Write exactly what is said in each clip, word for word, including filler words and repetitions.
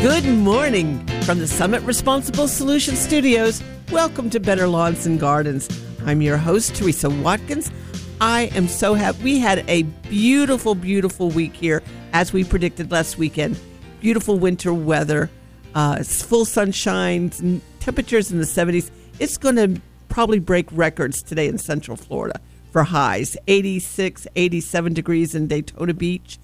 Good morning from the Summit Responsible Solutions Studios. Welcome to Better Lawns and Gardens. I'm your host, Teresa Watkins. I am so happy. We had a beautiful, beautiful week here, as we predicted last weekend. Beautiful winter weather, uh, full sunshine, temperatures in the seventies. It's going to probably break records today in Central Florida for highs, eighty-six, eighty-seven degrees in Daytona Beach.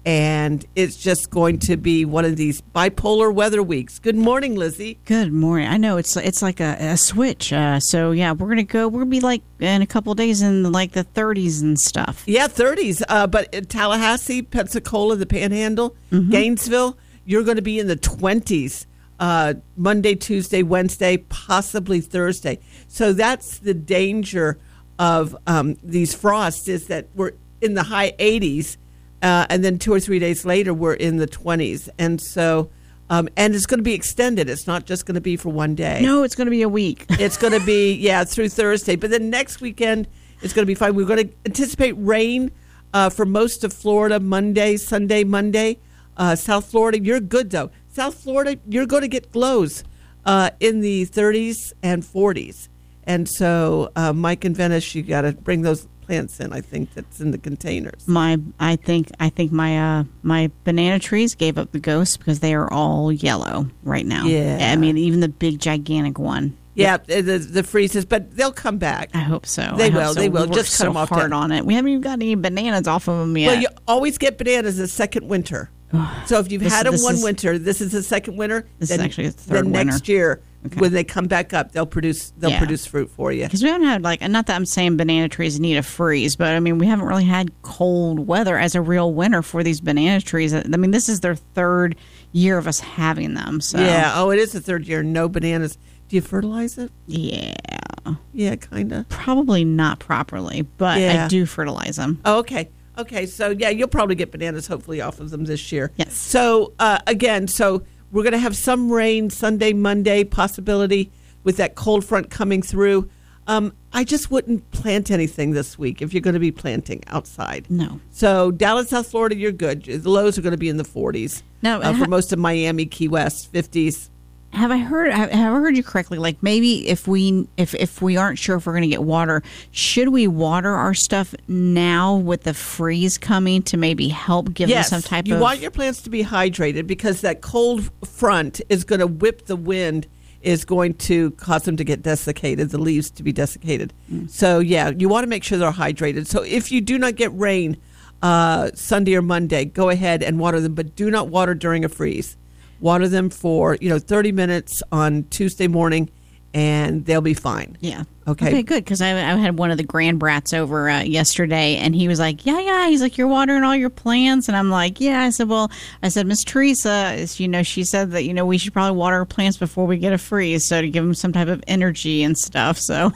And it's just going to be one of these bipolar weather weeks. Good morning, Lizzie. Good morning. I know it's it's like a, a switch. Uh, so yeah, we're gonna go. We're gonna be like in a couple of days in like the thirties and stuff. Yeah, thirties. Uh, but in Tallahassee, Pensacola, the Panhandle, mm-hmm. Gainesville, you're going to be in the twenties. Uh, Monday, Tuesday, Wednesday, possibly Thursday. So that's the danger of um, these frosts, is that we're in the high eighties. Uh, and then two or three days later, we're in the twenties. And so, um, and it's going to be extended. It's not just going to be for one day. No, it's going to be a week. It's going to be, yeah, through Thursday. But then next weekend, it's going to be fine. We're going to anticipate rain uh, for most of Florida Monday, Sunday, Monday. Uh, South Florida, you're good, though. South Florida, you're going to get glows uh, in the thirties and forties. And so, uh, Mike and Venice, you got to bring those plants in. I think that's in the containers. My, I think, I think my, uh, my banana trees gave up the ghost because they are all yellow right now. Yeah, I mean, even the big gigantic one. Yeah, the the freezes, but they'll come back. I hope so. They I will. Hope so. They will. We Just cut so them off. Hard down. on it. We haven't even got any bananas off of them yet. Well, you always get bananas the second winter. So if you've This- had them this one is- winter, this is the second winter. This then, is actually the third Then next winter. year, Okay. when they come back up, they'll produce they'll Yeah. produce fruit for you. Because we haven't had, like, not that I'm saying banana trees need a freeze, but I mean, we haven't really had cold weather as a real winter for these banana trees. I mean, this is their third year of us having them. So Yeah. Oh, it is the third year. No bananas. Do you fertilize it? yeah, Yeah, kind of. probably not properly, but Yeah. I do fertilize them. Oh, okay. Okay. So, yeah, you'll probably get bananas, hopefully, off of them this year. Yes. So, uh, again, so we're going to have some rain Sunday, Monday, possibility with that cold front coming through. Um, I just wouldn't plant anything this week if you're going to be planting outside. No. So Dallas, South Florida, you're good. The lows are going to be in the forties. No, uh, ha- for most of Miami, Key West, fifties. Have I heard? Have, have I heard you correctly? Like maybe if we if if we aren't sure if we're going to get water, should we water our stuff now with the freeze coming to maybe help give Yes, them some type you of? want your plants to be hydrated because that cold front is going to whip the wind, is going to cause them to get desiccated, the leaves to be desiccated. Mm. So, yeah, you want to make sure they're hydrated. So if you do not get rain uh, Sunday or Monday, go ahead and water them, but do not water during a freeze. Water them for, you know, thirty minutes on Tuesday morning, and they'll be fine. Yeah. Okay. Okay, good. Because I, I had one of the grand brats over uh, yesterday, and he was like, yeah, yeah. He's like, you're watering all your plants? And I'm like, yeah. I said, well, I said, Miss Teresa, you know, she said that, you know, we should probably water our plants before we get a freeze, so to give them some type of energy and stuff. So.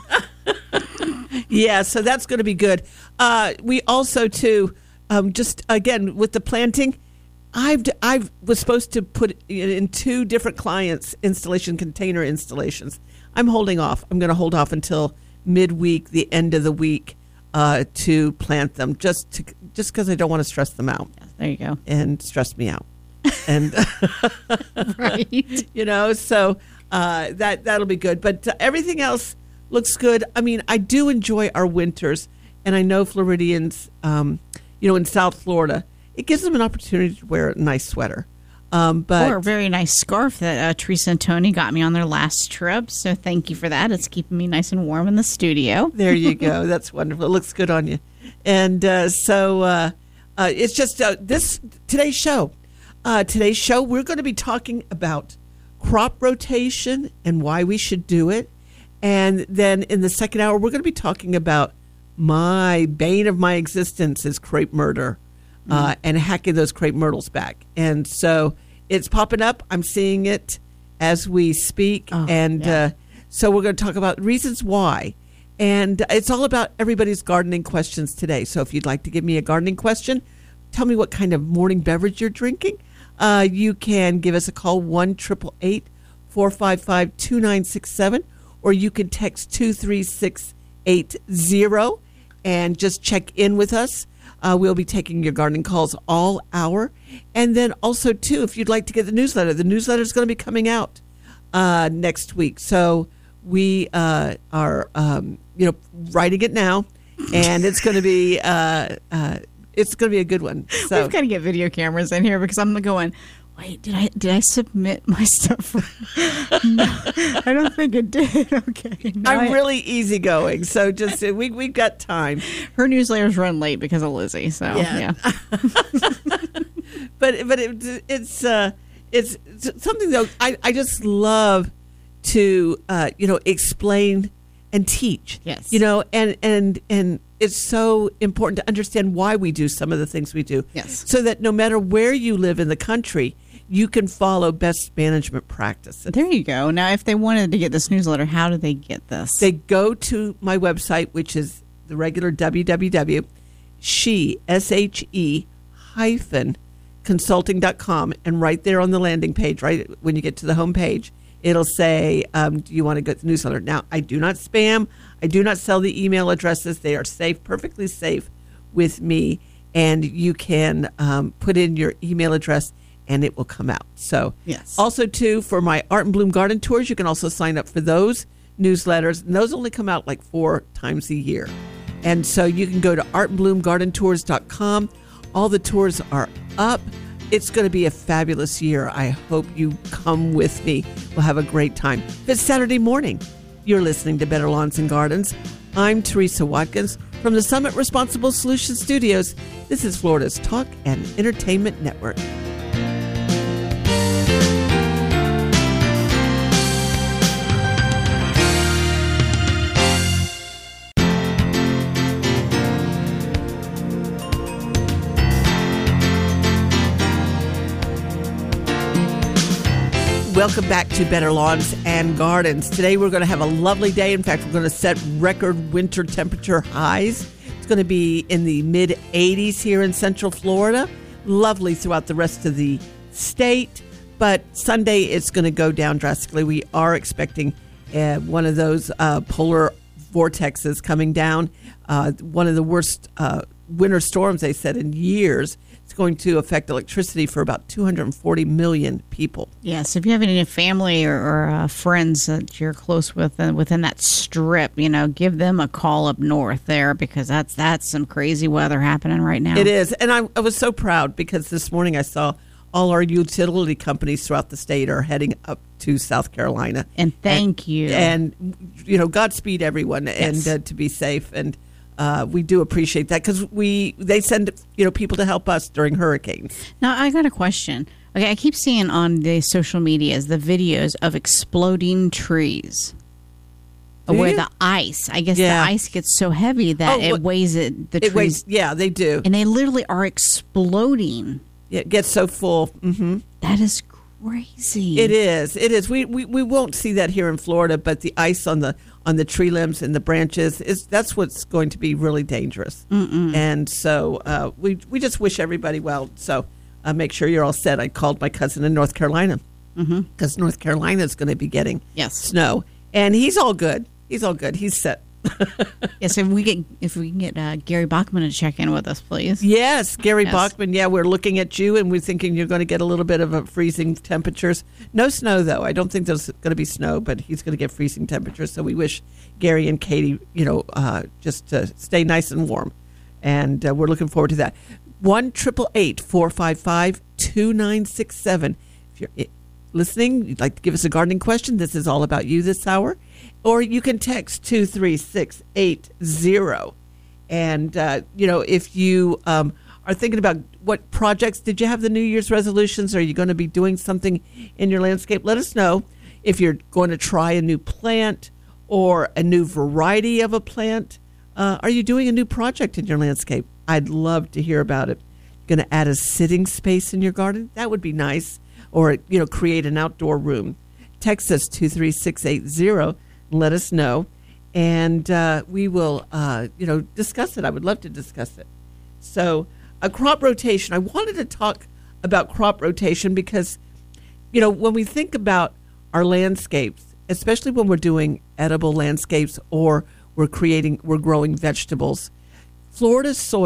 Yeah, so that's going to be good. Uh, we also, too, um, just, again, with the planting, I've I was supposed to put in two different clients' installation container installations. I'm holding off. I'm going to hold off until midweek, the end of the week, uh, to plant them, just to just because I don't want to stress them out. Yes, there you go. And stress me out. And Right. you know, so uh, that that'll be good. But uh, everything else looks good. I mean, I do enjoy our winters, and I know Floridians, um, you know, in South Florida, it gives them an opportunity to wear a nice sweater. Um, but Or a very nice scarf that uh, Teresa and Tony got me on their last trip. So thank you for that. It's keeping me nice and warm in the studio. there you go. That's wonderful. It looks good on you. And uh, so uh, uh, it's just uh, this today's show. Uh, today's show, we're going to be talking about crop rotation and why we should do it. And then in the second hour, we're going to be talking about my bane of my existence is crepe myrtle. Uh, and hacking those crepe myrtles back. And so it's popping up. I'm seeing it as we speak. Oh, and yeah. uh, so we're going to talk about reasons why. And it's all about everybody's gardening questions today. So if you'd like to give me a gardening question, tell me what kind of morning beverage you're drinking. Uh, you can give us a call, one eight eight eight, four five five, two nine six seven, or you can text two three six eight zero and just check in with us. Uh, we'll be taking your gardening calls all hour. And then also, too, if you'd like to get the newsletter, the newsletter is going to be coming out uh, next week. So we uh, are, um, you know, writing it now, and it's going to be uh, uh, it's going to be a good one. So we've got to get video cameras in here because I'm going, wait, did I did I submit my stuff? No, I don't think it did. Okay, no, I'm I, really easygoing, so just uh, we we've got time. Her newsletters run late because of Lizzie, so yeah. yeah. but but it, it's uh, it's something though. I, I just love to uh, you know explain and teach. Yes, you know, and and and it's so important to understand why we do some of the things we do. Yes, so that no matter where you live in the country, you can follow best management practices. There you go. Now, if they wanted to get this newsletter, how do they get this? They go to my website, which is the regular w w w dot she, S H E, hyphen, consulting dot com. And right there on the landing page, right when you get to the home page, it'll say, um, do you want to get the newsletter? Now, I do not spam. I do not sell the email addresses. They are safe, perfectly safe with me. And you can um, put in your email address and it will come out. So yes. Also, too, for my Art and Bloom Garden Tours, you can also sign up for those newsletters. And those only come out like four times a year. And so you can go to art and bloom garden tours dot com. All the tours are up. It's going to be a fabulous year. I hope you come with me. We'll have a great time. It's Saturday morning. You're listening to Better Lawns and Gardens. I'm Teresa Watkins from the Summit Responsible Solutions Studios. This is Florida's Talk and Entertainment Network. Welcome back to Better Lawns and Gardens. Today we're going to have a lovely day. In fact, we're going to set record winter temperature highs. It's going to be in the mid eighties here in Central Florida. Lovely throughout the rest of the state. But Sunday it's going to go down drastically. We are expecting uh, one of those uh, polar vortexes coming down. Uh, one of the worst uh, winter storms, they said, in years. It's going to affect electricity for about two hundred forty million people. Yes, if you have any family or, or uh, friends that you're close with uh, within that strip, you know, give them a call up north there because that's that's some crazy weather happening right now. It is, and I, I was so proud because this morning I saw all our utility companies throughout the state are heading up to South Carolina. And thank and, you. And, you know, Godspeed everyone yes. and uh, to be safe. And Uh, we do appreciate that because we they send you know people to help us during hurricanes. Now I got a question. Okay, I keep seeing on the social medias the videos of exploding trees, do where you? the ice. I guess yeah. the ice gets so heavy that oh, it well, weighs it. The it trees, weighs, yeah, they do, and they literally are exploding. It gets so full. Mm-hmm. That is crazy. It is. It is. We, we we won't see that here in Florida, but the ice on the on the tree limbs and the branches is that's what's going to be really dangerous. Mm-mm. And so uh, we we just wish everybody well. So uh, make sure you're all set. I called my cousin in North Carolina because mm-hmm. North Carolina is going to be getting yes. snow, and he's all good. He's all good. He's set. Yes, if we get if we can get uh, Gary Bachman to check in with us, please. Yes, Gary yes. Bachman. Yeah, we're looking at you, and we're thinking you're going to get a little bit of a freezing temperatures. No snow, though. I don't think there's going to be snow, but he's going to get freezing temperatures. So we wish Gary and Katie, you know, uh, just to stay nice and warm, and uh, we're looking forward to that. One triple eight four five five two nine six seven. If you're listening, you'd like to give us a gardening question. This is all about you this hour. Or you can text two three six eight zero. And, uh, you know, if you um, are thinking about what projects, did you have the New Year's resolutions? Are you going to be doing something in your landscape? Let us know if you're going to try a new plant or a new variety of a plant. Uh, are you doing a new project in your landscape? I'd love to hear about it. Going to add a sitting space in your garden? That would be nice. Or, you know, create an outdoor room. Text us two three six eight zero. Let us know, and uh, we will, uh, you know, discuss it. I would love to discuss it. So, a crop rotation. I wanted to talk about crop rotation because, you know, when we think about our landscapes, especially when we're doing edible landscapes or we're creating, we're growing vegetables, Florida's soil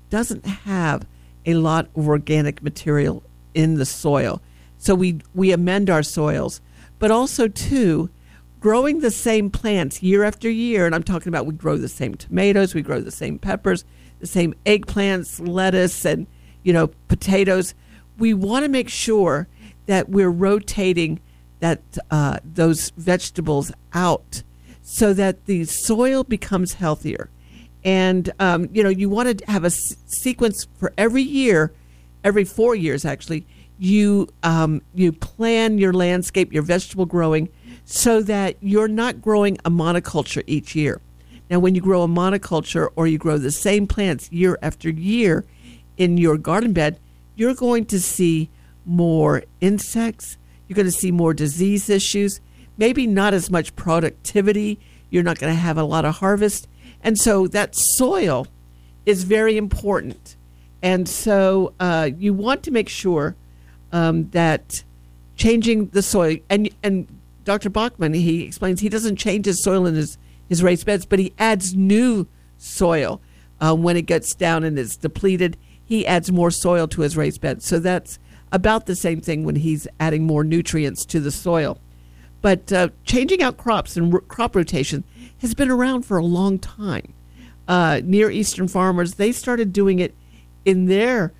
doesn't have a lot of organic material in the soil. So we, we amend our soils. But also, too, growing the same plants year after year, and I'm talking about we grow the same tomatoes, we grow the same peppers, the same eggplants, lettuce, and, you know, potatoes. We want to make sure that we're rotating that uh, those vegetables out so that the soil becomes healthier. And, um, you know, you want to have a s- sequence for every year, every four years, actually. You um, you plan your landscape, your vegetable growing, so that you're not growing a monoculture each year. Now, when you grow a monoculture or you grow the same plants year after year in your garden bed, you're going to see more insects. You're going to see more disease issues, maybe not as much productivity. You're not going to have a lot of harvest. And so that soil is very important. And so uh, you want to make sure um, that changing the soil, and and Doctor Bachman, he explains he doesn't change his soil in his, his raised beds, but he adds new soil uh, when it gets down and it's depleted. He adds more soil to his raised bed. So that's about the same thing when he's adding more nutrients to the soil. But uh, changing out crops and r- crop rotation has been around for a long time. Uh, Near Eastern farmers, they started doing it in their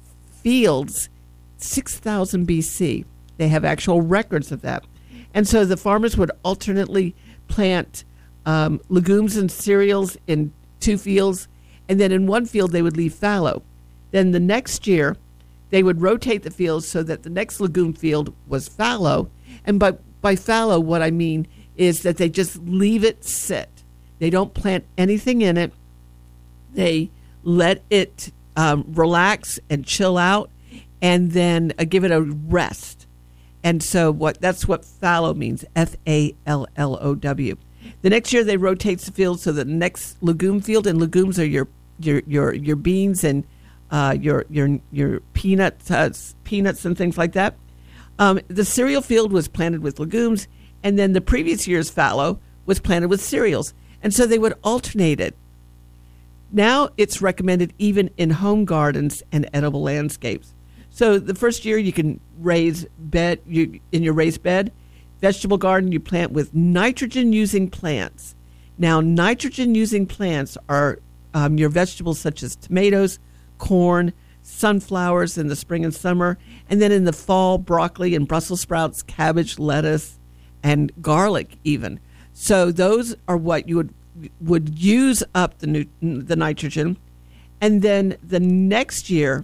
fields six thousand B C. They have actual records of that. And so the farmers would alternately plant um, legumes and cereals in two fields, and then in one field they would leave fallow. Then the next year, they would rotate the fields so that the next legume field was fallow. And by, by fallow, what I mean is that they just leave it sit. They don't plant anything in it. They let it um, relax and chill out, and then uh, give it a rest. And so what that's what fallow means, F A L L O W. The next year, they rotate the field so the next legume field, and legumes are your your your, your beans and uh, your your your peanuts, uh, peanuts and things like that. Um, the cereal field was planted with legumes, and then the previous year's fallow was planted with cereals. And so they would alternate it. Now it's recommended even in home gardens and edible landscapes. So the first year you can raise bed you, in your raised bed, vegetable garden you plant with nitrogen-using plants. Now nitrogen-using plants are um, your vegetables such as tomatoes, corn, sunflowers in the spring and summer, and then in the fall, broccoli and Brussels sprouts, cabbage, lettuce, and garlic even. So those are what you would would use up the nu- the nitrogen, and then the next year,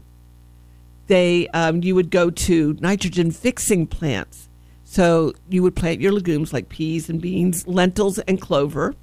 they um, you would go to nitrogen fixing plants. So you would plant your legumes like peas and beans, lentils, and clover,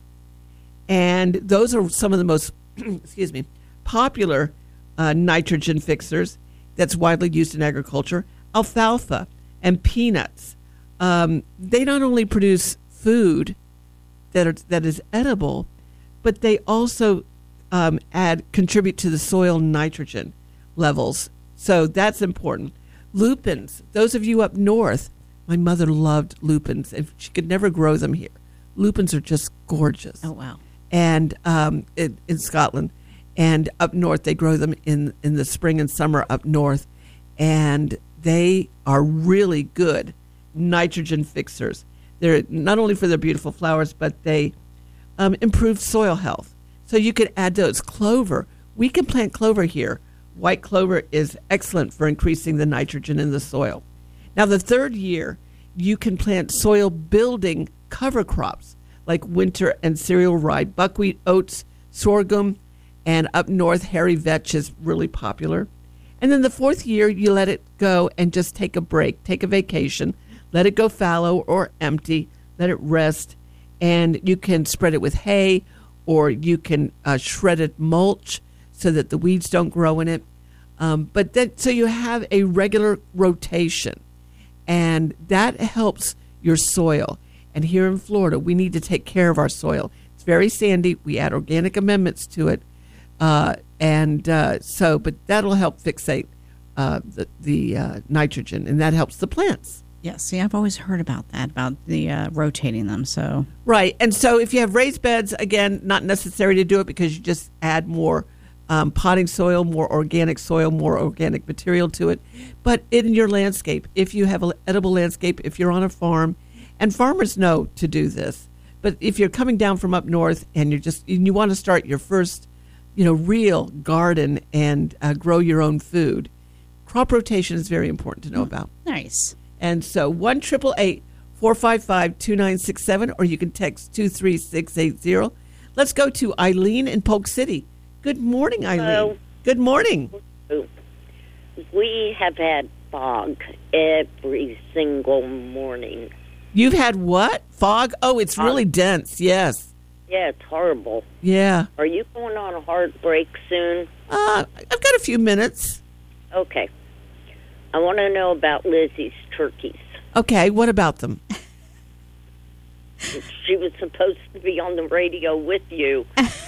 and those are some of the most excuse me popular uh, nitrogen fixers that's widely used in agriculture. Alfalfa and peanuts. Um, they not only produce food that are, that is edible, but they also um, add contribute to the soil nitrogen levels. So that's important. Lupins, those of you up north, my mother loved lupins, and she could never grow them here. Lupins are just gorgeous. Oh, wow. And um, in, in Scotland, and up north, they grow them in, in the spring and summer up north, and they are really good nitrogen fixers. They're not only for their beautiful flowers, but they um, improve soil health. So you could add those. Clover, we can plant clover here. White clover is excellent for increasing the nitrogen in the soil. Now, the third year, you can plant soil-building cover crops like winter and cereal rye, buckwheat, oats, sorghum, and up north, hairy vetch is really popular. And then the fourth year, you let it go and just take a break, take a vacation, let it go fallow or empty, let it rest, and you can spread it with hay, or you can uh, shredded mulch so that the weeds don't grow in it. Um, but then, so you have a regular rotation, and that helps your soil. And here in Florida, we need to take care of our soil. It's very sandy. We add organic amendments to it, uh, and uh, so, but that'll help fixate uh, the, the uh, nitrogen, and that helps the plants. Yes, see, I've always heard about that, about the uh, rotating them. So right, and so if you have raised beds, again, not necessary to do it because you just add more um, potting soil, more organic soil, more organic material to it. But in your landscape, if you have an edible landscape, if you're on a farm, and farmers know to do this, but if you're coming down from up north and you're just and you want to start your first, you know, real garden and uh, grow your own food, crop rotation is very important to know about. Nice. And so one triple eight four five five two nine six seven, or you can text two three six eight zero. Let's go to Eileen in Polk City. Good morning, Eileen. Hello. Good morning. We have had fog every single morning. You've had what? Fog? Oh, it's really dense. Yes. Yeah, it's horrible. Yeah. Are you going on a hard break soon? Uh, I've got a few minutes. Okay. I want to know about Lizzie's turkeys. Okay, what about them? She was supposed to be on the radio with you.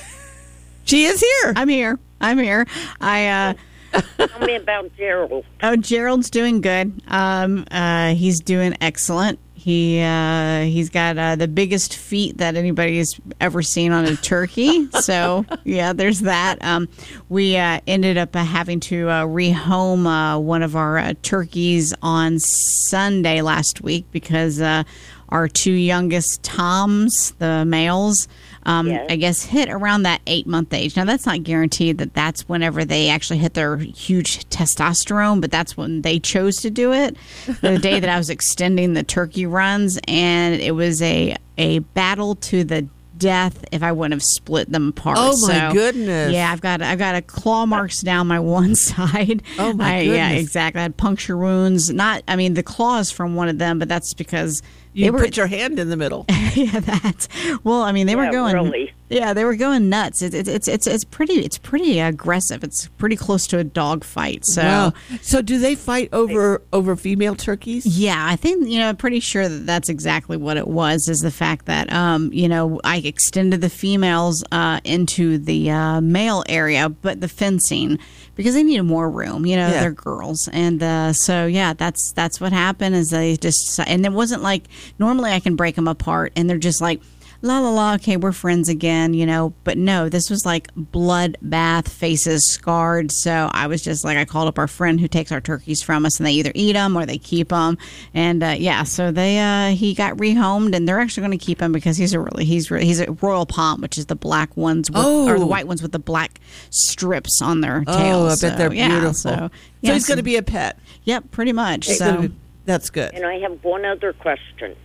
She is here. I'm here. I'm here. I uh Tell me about Gerald. Oh, Gerald's doing good. Um uh he's doing excellent. He uh, he's got uh, the biggest feet that anybody's ever seen on a turkey. So yeah, there's that. Um, we uh, ended up uh, having to uh, rehome uh, one of our uh, turkeys on Sunday last week because uh, our two youngest Toms, the males, um, Yes. I guess hit around that eight month age. Now that's not guaranteed that that's whenever they actually hit their huge testosterone, but that's when they chose to do it. The day that I was extending the turkey runs, and it was a a battle to the death if I wouldn't have split them apart. Oh my So, goodness. Yeah, I've got I've got a claw marks down my one side. Oh my I, Yeah, goodness. exactly. I had puncture wounds. Not, I mean, the claws from one of them, but that's because You they were. put your hand in the middle. Yeah, that. Well, I mean, they were Yeah, going. really. Yeah, they were going nuts. It's it's it's it's it's pretty it's pretty aggressive. It's pretty close to a dog fight. So. Wow. So do they fight over over female turkeys? Yeah, I think, you know, I'm pretty sure that that's exactly what it was, is the fact that, um, you know, I extended the females uh, into the uh, male area, but the fencing, because they needed more room, you know, Yeah. they're girls. And uh, so, yeah, that's that's what happened is they just, and it wasn't like, normally I can break them apart and they're just like, la la la, okay, we're friends again, you know. But no, this was like bloodbath, faces scarred. So I was just like, I called up our friend who takes our turkeys from us, and they either eat them or they keep them. And uh, yeah, so they uh, he got rehomed, and they're actually going to keep him because he's a really he's re- he's a Royal Palm, which is the black ones with, Oh. or the white ones with the black strips on their Oh, tails. I bet they're So, yeah, beautiful. so, So yeah, he's so- going to be a pet. Yep, pretty much. He's So gonna be- that's good. And I have one other question.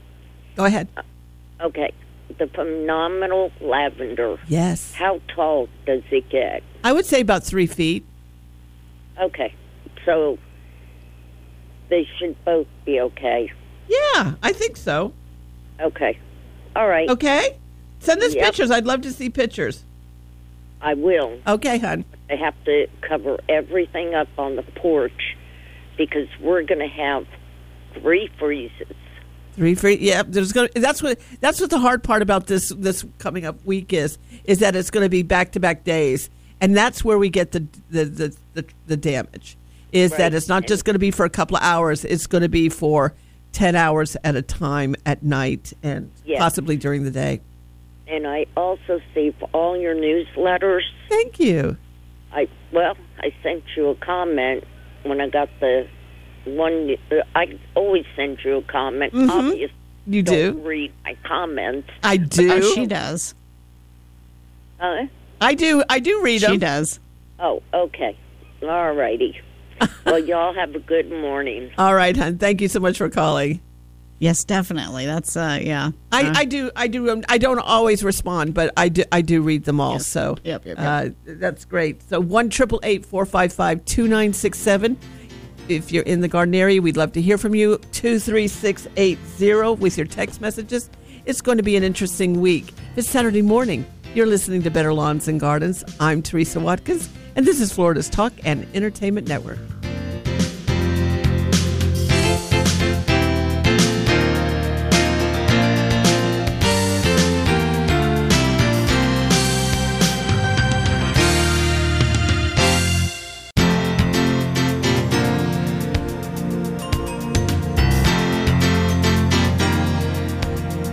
Go ahead. Okay. The phenomenal lavender. Yes. How tall does it get? I would say about three feet. Okay. So they should both be okay. Yeah, I think so. Okay. All right. Okay? Send us Yep. pictures. I'd love to see pictures. I will. Okay, hon. I have to cover everything up on the porch because we're going to have three freezes. Three free. Yeah, there's going. to That's what. That's what the hard part about this this coming up week is. Is that it's going to be back to back days, and that's where we get the the the the, the damage. Is Right. that it's not just going to be for a couple of hours. It's going to be for ten hours at a time at night and Yes. possibly during the day. And I also save all your newsletters. Thank you. I well, I sent you a comment when I got the one. Uh, I always send you a comment. Mhm. Obviously, You don't do. read my comments. I do. oh, she does. Huh? I do. I do read She them. does. Oh, okay. All righty. Well, y'all have a good morning. All right, hon. Thank you so much for calling. Yes, definitely. That's uh, yeah. I, Uh, I do I do um, I don't always respond, but I do I do read them all. Yep. So Yep, yep, yep. Uh, that's great. So one triple eight four five five two nine six seven. If you're in the garden area, we'd love to hear from you. Two three six eight zero with your text messages. It's going to be an interesting week. It's Saturday morning. You're listening to Better Lawns and Gardens. I'm Teresa Watkins, and this is Florida's Talk and Entertainment Network.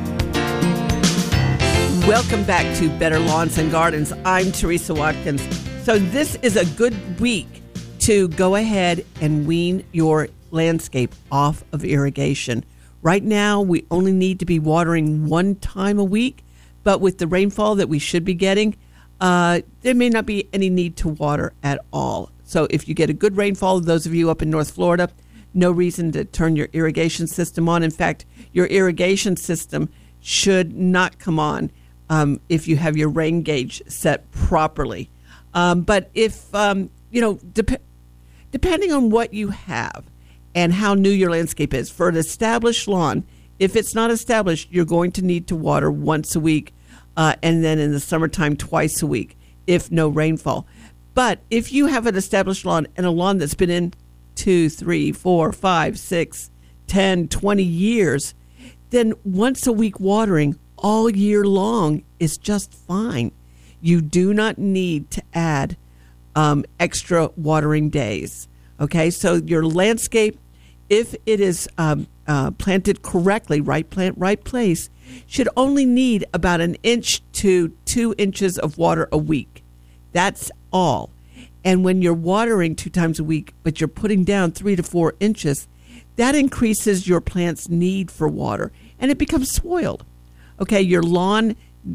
Welcome back to Better Lawns and Gardens. I'm Teresa Watkins. So this is a good week to go ahead and wean your landscape off of irrigation. Right now, we only need to be watering one time a week, but with the rainfall that we should be getting, uh, there may not be any need to water at all. So if you get a good rainfall, those of you up in North Florida, no reason to turn your irrigation system on. In fact, your irrigation system should not come on um, if you have your rain gauge set properly. Um, but if, um, you know, dep- depending on what you have and how new your landscape is, for an established lawn, if it's not established, you're going to need to water once a week, uh, and then in the summertime twice a week if no rainfall. But if you have an established lawn and a lawn that's been in two, three, four, five, six, ten, twenty years, then once a week watering all year long is just fine. You do not need to add um, extra watering days. Okay, so your landscape, if it is um, uh, planted correctly, right plant, right place, should only need about an inch to two inches of water a week. That's all. And when you're watering two times a week, but you're putting down three to four inches, that increases your plant's need for water, and it becomes spoiled. Okay, your lawn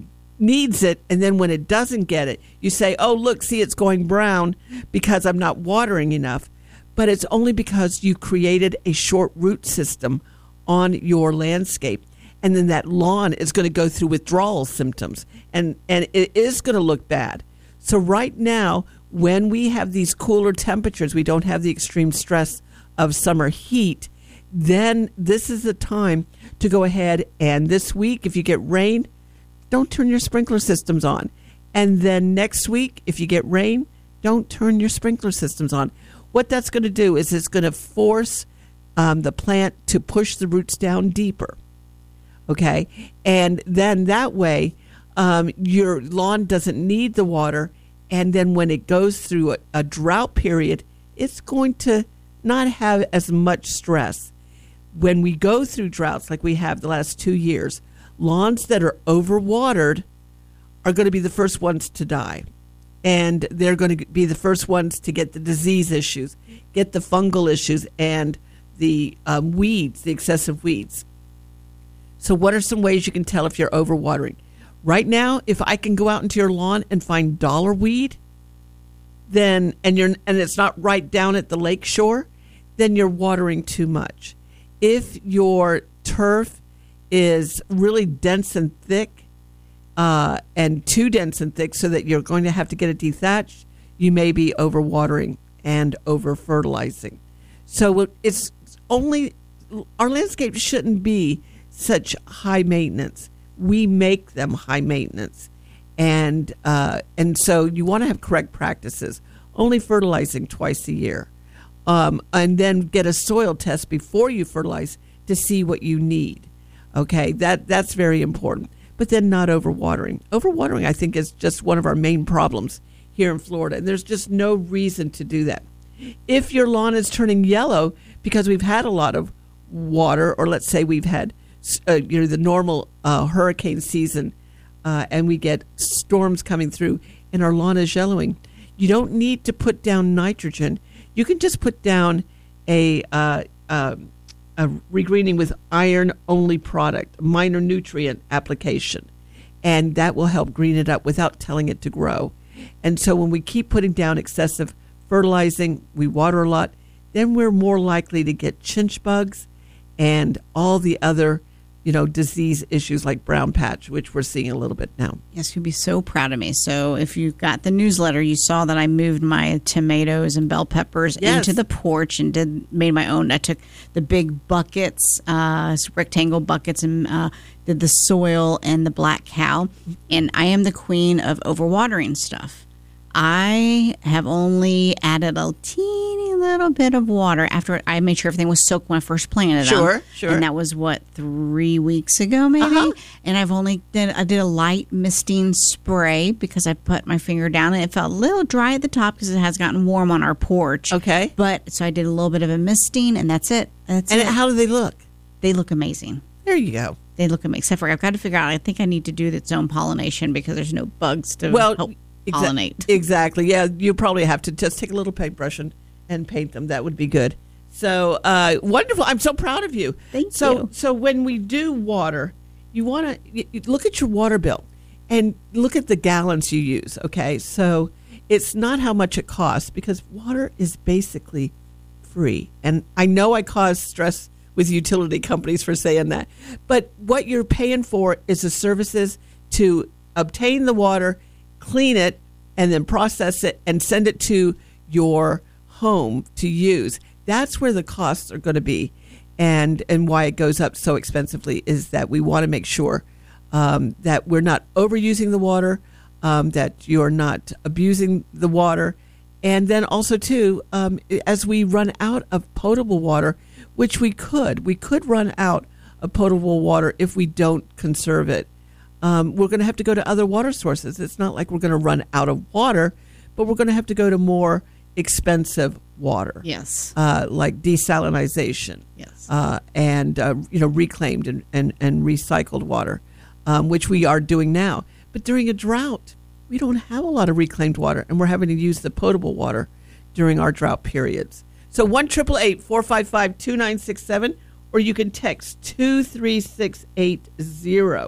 needs it, and then when it doesn't get it, you say, oh, look, see, it's going brown because I'm not watering enough. But it's only because you created a short root system on your landscape. And then that lawn is going to go through withdrawal symptoms, and, and it is going to look bad. So right now, when we have these cooler temperatures, we don't have the extreme stress of summer heat, then this is the time to go ahead, and this week, if you get rain, don't turn your sprinkler systems on. And then next week, if you get rain, don't turn your sprinkler systems on. What that's going to do is it's going to force um, the plant to push the roots down deeper. Okay? And then that way, um, your lawn doesn't need the water. And then when it goes through a, a drought period, it's going to not have as much stress. When we go through droughts like we have the last two years, lawns that are overwatered are going to be the first ones to die. And they're going to be the first ones to get the disease issues, get the fungal issues, and the um, weeds, the excessive weeds. So what are some ways you can tell if you're overwatering? Right now, if I can go out into your lawn and find dollar weed, then and you're and it's not right down at the lake shore, then you're watering too much. If your turf is really dense and thick, Uh, and too dense and thick so that you're going to have to get it dethatched, you may be overwatering and over-fertilizing. So it's only, our landscape shouldn't be such high maintenance. We make them high maintenance. And, uh, and so you want to have correct practices, only fertilizing twice a year. Um, and then get a soil test before you fertilize to see what you need. Okay, that that's very important. But then not overwatering. Overwatering, I think, is just one of our main problems here in Florida, and there's just no reason to do that. If your lawn is turning yellow because we've had a lot of water, or let's say we've had uh, you know the normal uh, hurricane season, uh, and we get storms coming through, and our lawn is yellowing, you don't need to put down nitrogen. You can just put down a uh, uh, a regreening with iron-only product, minor nutrient application, and that will help green it up without telling it to grow. And so when we keep putting down excessive fertilizing, we water a lot, then we're more likely to get chinch bugs and all the other, you know, disease issues like brown patch, which we're seeing a little bit now. Yes, you'd be so proud of me. So if you got the newsletter, you saw that I moved my tomatoes and bell peppers yes. into the porch and did made my own. I took the big buckets, uh, rectangle buckets, and uh, did the soil and the black cow. And I am the queen of overwatering stuff. I have only added a teeny little bit of water after I made sure everything was soaked when I first planted them. Sure, sure. And that was, what, three weeks ago maybe? Uh-huh. And I've only did, I did a light misting spray because I put my finger down and it felt a little dry at the top because it has gotten warm on our porch. Okay. But so I did a little bit of a misting and that's it. That's and it. how do they look? They look amazing. There you go. They look amazing. Except for I've got to figure out, I think I need to do its own pollination because there's no bugs to Well, help. pollinate. Exactly. Yeah, you probably have to just take a little paintbrush and, and paint them. That would be good. So uh, wonderful. I'm so proud of you. Thank so, you. So when we do water, you want to look at your water bill and look at the gallons you use, okay? So it's not how much it costs, because water is basically free. And I know I cause stress with utility companies for saying that, but what you're paying for is the services to obtain the water, clean it, and then process it and send it to your home to use. That's where the costs are going to be, and and why it goes up so expensively is that we want to make sure um, that we're not overusing the water, um, that you're not abusing the water, and then also too, um, as we run out of potable water, which we could, we could run out of potable water if we don't conserve it. Um, we're going to have to go to other water sources. It's not like we're going to run out of water, but we're going to have to go to more expensive water. Yes. Uh, like desalinization. Yes. Uh, and, uh, you know, reclaimed and, and, and recycled water, um, which we are doing now. But during a drought, we don't have a lot of reclaimed water, and we're having to use the potable water during our drought periods. So one eight eight eight, four five five, two nine six seven, or you can text two three six eight zero.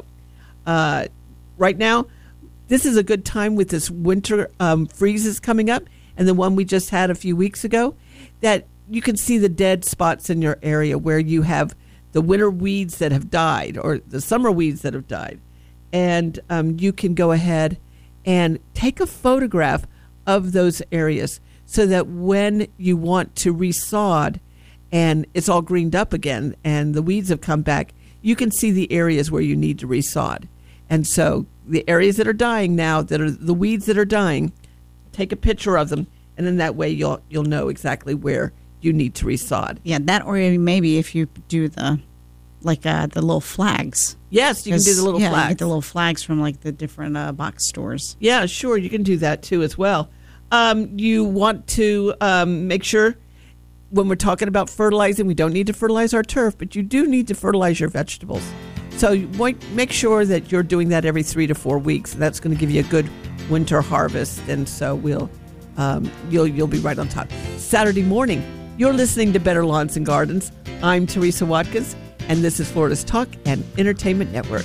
Uh, right now, this is a good time with this winter um, freezes coming up, and the one we just had a few weeks ago, that you can see the dead spots in your area where you have the winter weeds that have died or the summer weeds that have died. And um, you can go ahead and take a photograph of those areas so that when you want to resod and it's all greened up again and the weeds have come back, you can see the areas where you need to resod. And so the areas that are dying now, that are the weeds that are dying, take a picture of them, and in that way you'll you'll know exactly where you need to resod. Yeah, that, or maybe if you do the like uh, the little flags. Yes, you can do the little yeah, flags. You get the little flags from like the different uh, box stores. Yeah, sure, you can do that too as well. Um, you want to um, make sure when we're talking about fertilizing, we don't need to fertilize our turf, but you do need to fertilize your vegetables. So you want, make sure that you're doing that every three to four weeks. That's going to give you a good winter harvest, and so we'll um, you'll you'll be right on top. Saturday morning, you're listening to Better Lawns and Gardens. I'm Teresa Watkins, and this is Florida's Talk and Entertainment Network.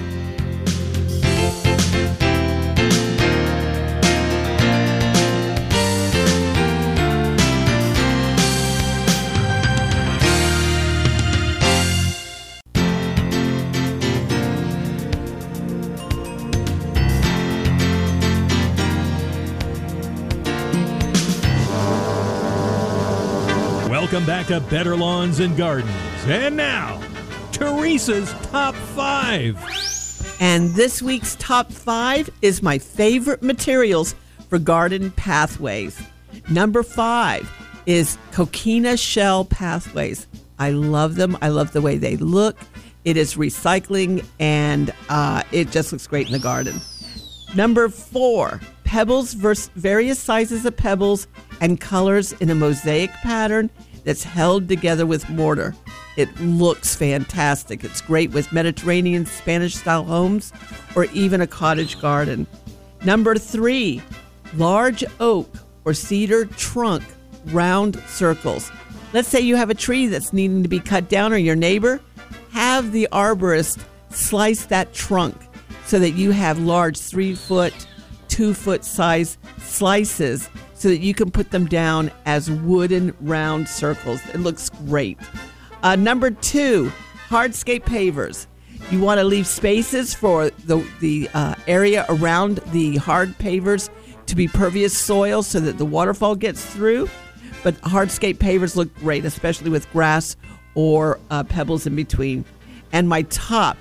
Welcome back to Better Lawns and Gardens. And now, Teresa's Top five. And this week's Top five is my favorite materials for garden pathways. Number five is coquina shell pathways. I love them. I love the way they look. It is recycling, and uh, it just looks great in the garden. Number four, pebbles, vers- various sizes of pebbles and colors in a mosaic pattern that's held together with mortar. It looks fantastic. It's great with Mediterranean Spanish-style homes or even a cottage garden. Number three, large oak or cedar trunk round circles. Let's say you have a tree that's needing to be cut down, or your neighbor, have the arborist slice that trunk so that you have large three-foot, two-foot size slices so that you can put them down as wooden round circles. It looks great. Uh, number two, hardscape pavers. You want to leave spaces for the, the uh, area around the hard pavers to be pervious soil so that the waterfall gets through. But hardscape pavers look great, especially with grass or uh, pebbles in between. And my top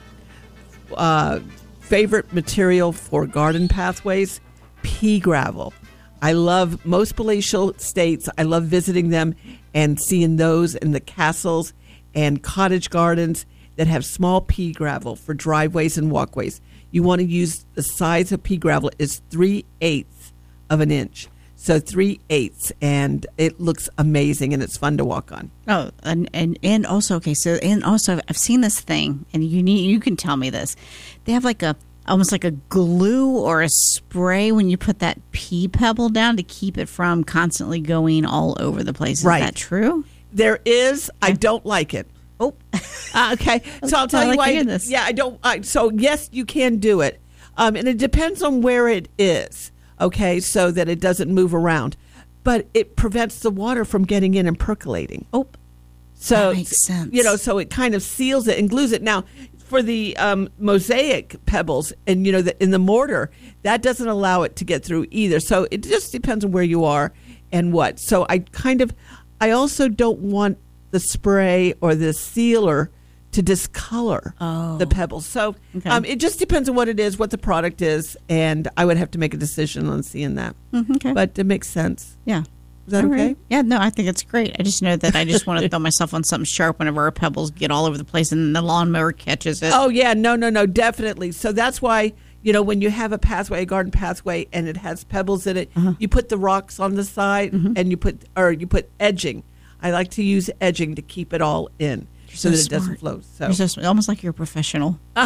uh, favorite material for garden pathways, pea gravel. I love most palatial states. I love visiting them and seeing those in the castles and cottage gardens that have small pea gravel for driveways and walkways. You want to use the size of pea gravel is three-eighths of an inch. So three-eighths, and it looks amazing, and it's fun to walk on. Oh, and, and, and also, okay, so, and also, I've seen this thing, and you need, you can tell me this. They have like a almost like a glue or a spray when you put that pea pebble down to keep it from constantly going all over the place. Is Right. that true? There is. I don't like it. Oh, Uh, okay, so I'll tell I you like why. to hear this. Yeah, I don't. I, so yes, you can do it, um, and it depends on where it is. Okay, so that it doesn't move around, but it prevents the water from getting in and percolating. oh, So that makes sense. You know, so it kind of seals it and glues it. Now, for the um, mosaic pebbles and you know the, in the mortar, that doesn't allow it to get through either. So it just depends on where you are and what. So I kind of, I also don't want the spray or the sealer to discolor Oh. the pebbles. So Okay. um, it just depends on what it is, what the product is, and I would have to make a decision on seeing that. Mhm, okay. But it makes sense. yeah. Is that All okay? right. Yeah, no, I think it's great. I just know that I just want to throw myself on something sharp whenever our pebbles get all over the place and the lawnmower catches it. Oh yeah, no, no, no, definitely. So that's why you know when you have a pathway, a garden pathway, and it has pebbles in it, Uh-huh. you put the rocks on the side, Mm-hmm. and you put or you put edging. I like to use edging to keep it all in, so, so that it doesn't smart. flow. So You're just almost like you're a professional. I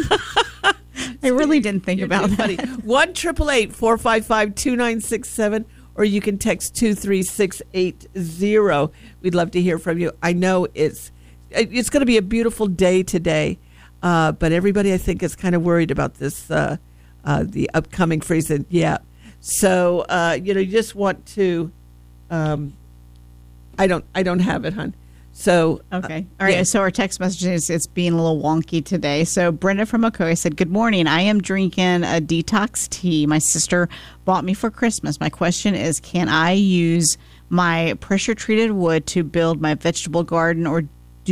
really didn't think You're about too that. funny. One triple eight four five five two nine six seven, or you can text two three six eight zero. We'd love to hear from you. I know it's it's going to be a beautiful day today, uh, but everybody I think is kind of worried about this uh, uh, the upcoming freezing. Yeah, so uh, you know you just want to. Um, I don't. I don't have it, hon. So Okay. uh, All right. yeah. So our text message is it's being a little wonky today. So Brenda from Ocoee said, "Good morning. I am drinking a detox tea my sister bought me for Christmas. My question is, can I use my pressure treated wood to build my vegetable garden, or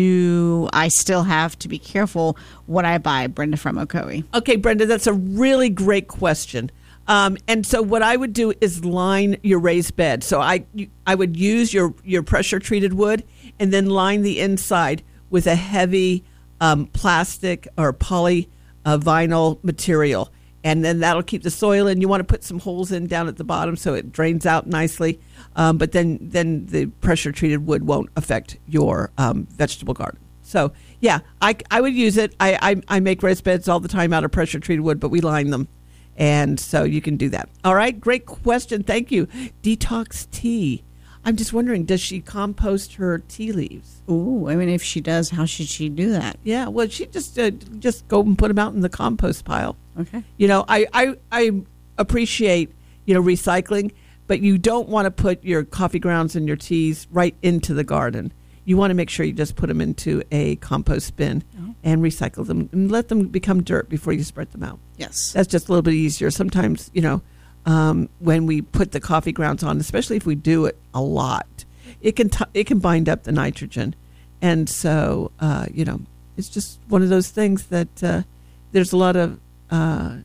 do I still have to be careful what I buy?" Brenda from Ocoee. Okay, Brenda, that's a really great question. Um, and so what I would do is line your raised bed. So I you- I would use your, your pressure treated wood and then line the inside with a heavy um, plastic or poly uh, vinyl material. And then that'll keep the soil in. You want to put some holes in down at the bottom so it drains out nicely. Um, but then, then the pressure treated wood won't affect your um, vegetable garden. So yeah, I, I would use it. I, I, I make raised beds all the time out of pressure treated wood, but we line them. And so you can do that. All right. Great question. Thank you. Detox tea. I'm just wondering, does she compost her tea leaves? Ooh, I mean, if she does, how should she do that? Yeah. Well, she just uh, just go and put them out in the compost pile. Okay. You know, I, I, I appreciate, you know, recycling, but you don't want to put your coffee grounds and your teas right into the garden. You want to make sure you just put them into a compost bin Oh. and recycle them and let them become dirt before you spread them out. Yes. That's just a little bit easier. Sometimes, you know, um, when we put the coffee grounds on, especially if we do it a lot, it can t- it can bind up the nitrogen, and so uh, you know, it's just one of those things that uh, there's a lot of uh,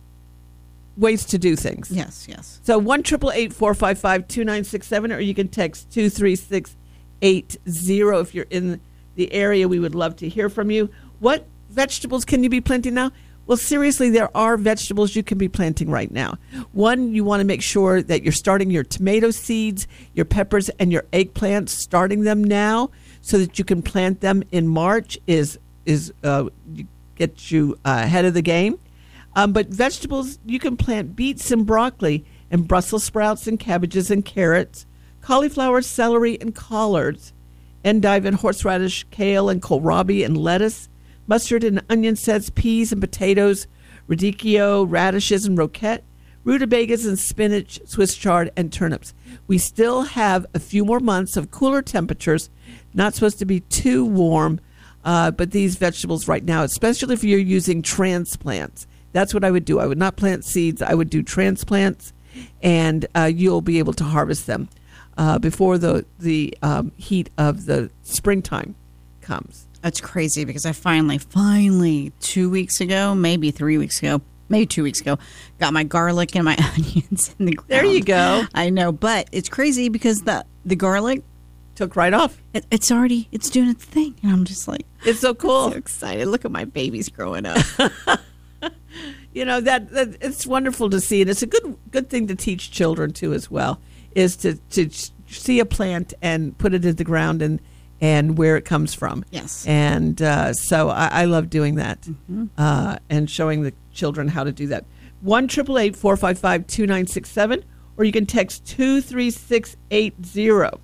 ways to do things. Yes. Yes. So one triple eight four five five two nine six seven, or you can text two three six eight zero if you're in the area. We would love to hear from you. What vegetables can you be planting now? Well, seriously, there are vegetables you can be planting right now. One, you want to make sure that you're starting your tomato seeds, your peppers, and your eggplants, starting them now so that you can plant them in March is is uh, get you uh, ahead of the game. Um, but vegetables, you can plant beets and broccoli and Brussels sprouts and cabbages and carrots, cauliflower, celery, and collards, endive and horseradish, kale and kohlrabi and lettuce, mustard and onion sets, peas and potatoes, radicchio, radishes and roquette, rutabagas and spinach, Swiss chard, and turnips. We still have a few more months of cooler temperatures, not supposed to be too warm, uh, but these vegetables right now, especially if you're using transplants, that's what I would do. I would not plant seeds. I would do transplants, and uh, you'll be able to harvest them uh, before the, the um, heat of the springtime comes. That's crazy because I finally, finally, two weeks ago, maybe three weeks ago, maybe two weeks ago, got my garlic and my onions in the ground. There you go. I know, but it's crazy because the the garlic, Took right off. it, it's already, it's doing its thing. And I'm just like, It's so cool. so excited. Look at my babies growing up. You know, that, that it's wonderful to see, and it's a good good thing to teach children too as well, is to to see a plant and put it in the ground and and where it comes from. Yes. And uh, so I, I love doing that Mm-hmm. uh, and showing the children how to do that. one eight eight eight, four five five, two nine six seven, or you can text two three six eight zero.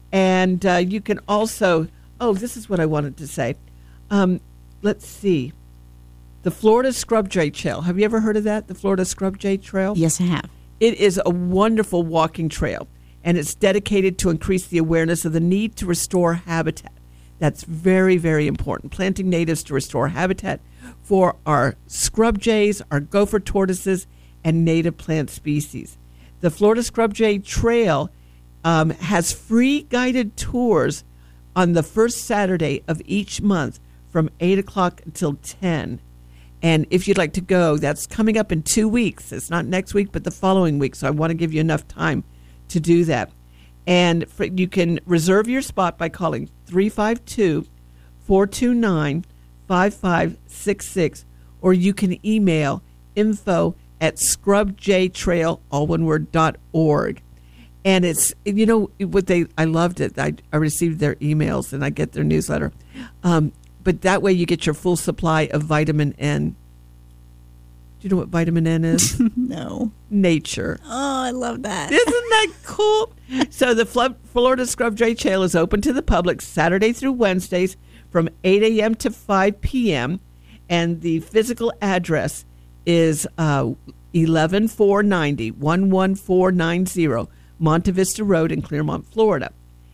And uh, you can also, oh, this is what I wanted to say. Um, let's see. The Florida Scrub Jay Trail. Have you ever heard of that? The Florida Scrub Jay Trail? Yes, I have. It is a wonderful walking trail, and it's dedicated to increase the awareness of the need to restore habitat. That's very, very important. Planting natives to restore habitat for our scrub jays, our gopher tortoises, and native plant species. The Florida Scrub Jay Trail um, has free guided tours on the first Saturday of each month from eight o'clock until ten. And if you'd like to go, that's coming up in two weeks. It's not next week, but the following week. So I want to give you enough time to do that. And for, you can reserve your spot by calling three five two, four two nine, five five six six, or you can email info at scrubjtrail, all one word, dot org. And it's, you know, what they, I loved it. I, I received their emails and I get their newsletter. Um, but that way you get your full supply of vitamin N. Do you know what vitamin N is? No. Nature. Oh, I love that. Isn't that cool? So the Flo- Florida Scrub Jay Trail is open to the public Saturday through Wednesdays from eight a.m. to five p.m. And the physical address is uh, eleven four ninety, one one four nine zero Monte Vista Road in Clearmont, Florida.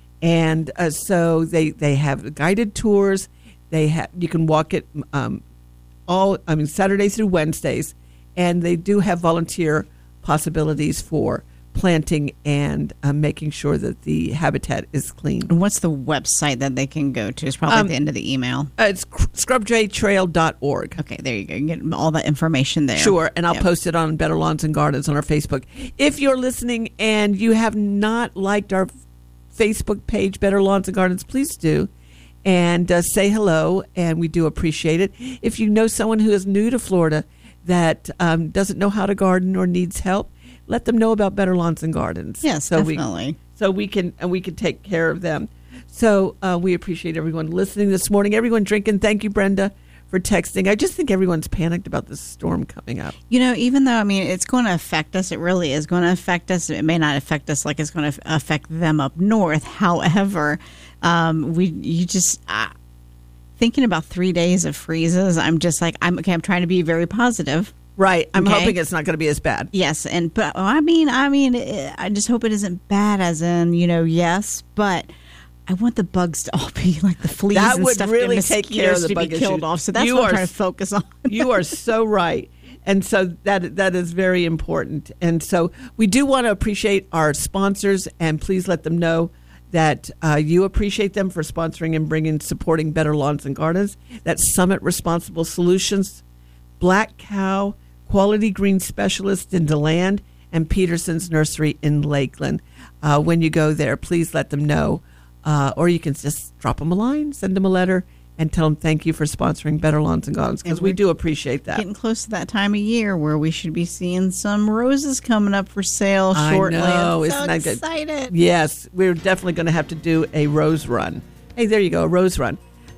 And uh, so they, they have guided tours. They have, you can walk it um, all, I mean, Saturday through Wednesdays, and they do have volunteer possibilities for planting and uh, making sure that the habitat is clean. And what's the website that they can go to? It's probably Um, at the end of the email. Uh, it's scrub jay trail dot org. Okay, there you go. You get all the information there. Sure, and I'll Yep. post it on Better Lawns and Gardens on our Facebook. If you're listening and you have not liked our Facebook page, Better Lawns and Gardens, please do. And uh, say hello, and we do appreciate it. If you know someone who is new to Florida that um, doesn't know how to garden or needs help, let them know about Better Lawns and Gardens. Yes, so definitely. We, so we can and we can take care of them. So uh, we appreciate everyone listening this morning. Everyone drinking. Thank you, Brenda, for texting. I just think everyone's panicked about this storm coming up. You know, even though, I mean, it's going to affect us, it really is going to affect us. It may not affect us like it's going to affect them up north. However, um, we you just uh, thinking about three days of freezes. I'm just like, I'm okay. I'm trying to be very positive. Right. I'm Okay. hoping it's not going to be as bad. Yes, and but I mean, I mean, it, I just hope it isn't bad. As in, you know, yes, but I want the bugs to all be like the fleas That and would stuff. really and take care of mosquitoes the to bug be killed issue. off. So that's You what I'm are trying to focus on. You are so right. And so that that is very important. And so we do want to appreciate our sponsors, and please let them know that uh, you appreciate them for sponsoring and bringing, supporting Better Lawns and Gardens. That's Summit Responsible Solutions, Black Cow, Quality Green Specialist in DeLand, and Peterson's Nursery in Lakeland. Uh, when you go there, please let them know. Uh, or you can just drop them a line, send them a letter, and tell them thank you for sponsoring Better Lawns and Gardens, because And we we're do appreciate that. Getting close to that time of year where we should be seeing some roses coming up for sale I shortly. know. I'm Isn't so that good? excited. Yes, we're definitely going to have to do a rose run. Hey, there you go, a rose run.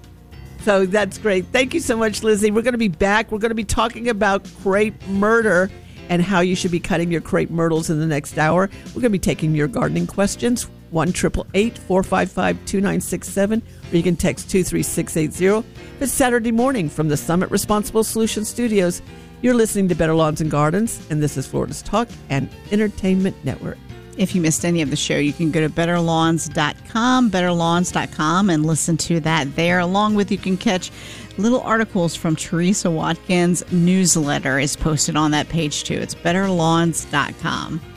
So that's great. Thank you so much, Lizzie. We're going to be back. We're going to be talking about crepe myrtle and how you should be cutting your crepe myrtles in the next hour. We're going to be taking your gardening questions, one eight eight eight, four five five, two nine six seven, or you can text two three six eight zero. It's Saturday morning from the Summit Responsible Solutions Studios. You're listening to Better Lawns and Gardens, and this is Florida's Talk and Entertainment Network. If you missed any of the show, you can go to better lawns dot com, better lawns dot com, and listen to that there. Along with, you can catch little articles from Teresa Watkins' newsletter is posted on that page too. It's better lawns dot com.